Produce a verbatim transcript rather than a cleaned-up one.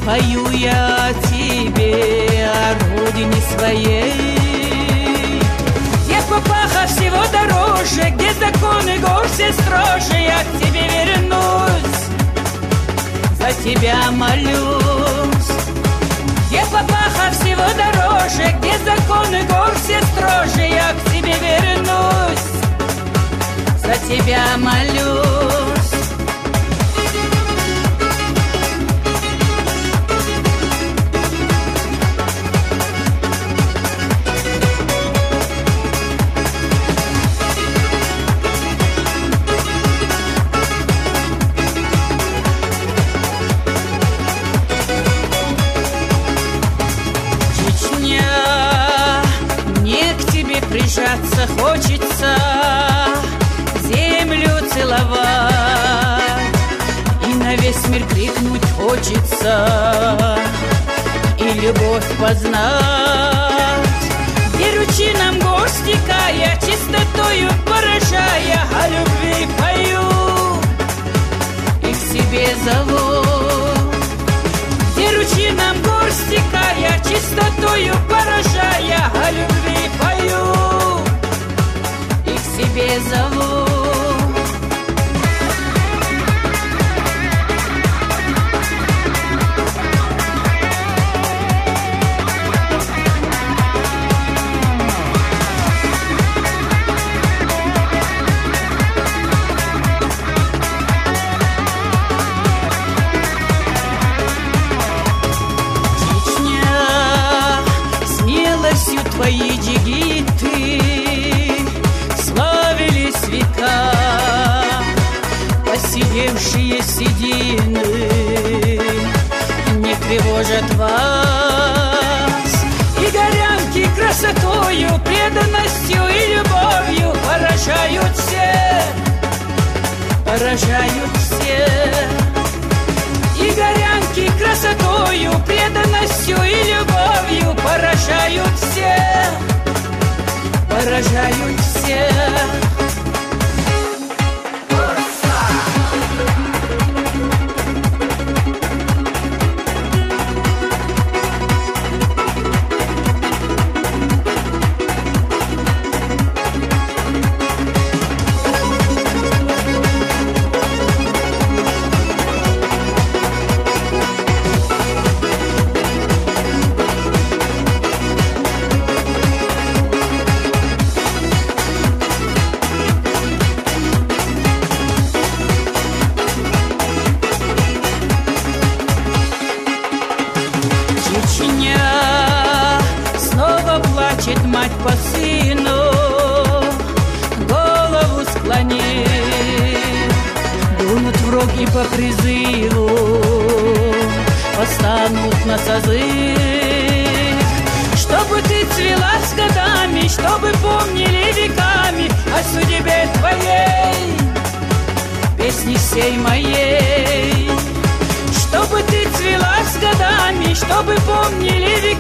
Пою я о тебе, о родине своей, где папаха всего дороже, где законы гор все строже. Я к тебе вернусь, за тебя молюсь. Где папаха всего дороже, где законы гор все строже. Я к тебе вернусь, за тебя молюсь. Прижаться хочется, землю целовать, и на весь мир крикнуть хочется, и любовь познать. Где ручинам гор стекая, чистотою поражая, о любви пою и к себе зову. Где ручинам гор стекая, чистотою поражая, о любви пою и к себе зову. Твои джигиты славились века, посидевшие седины не тревожат вас. И горянки красотою, преданностью и любовью поражают все, поражают все. И горянки красотою, преданностью и любовью поражают все, поражают все. Снова плачет мать по сыну, голову склонив, дунут в роги по призыву, восстанут на созыв. Чтобы ты цвела с годами, чтобы помнили веками о судьбе твоей, песни всей моей. Чтобы ты цвела с годами, чтобы помнили веками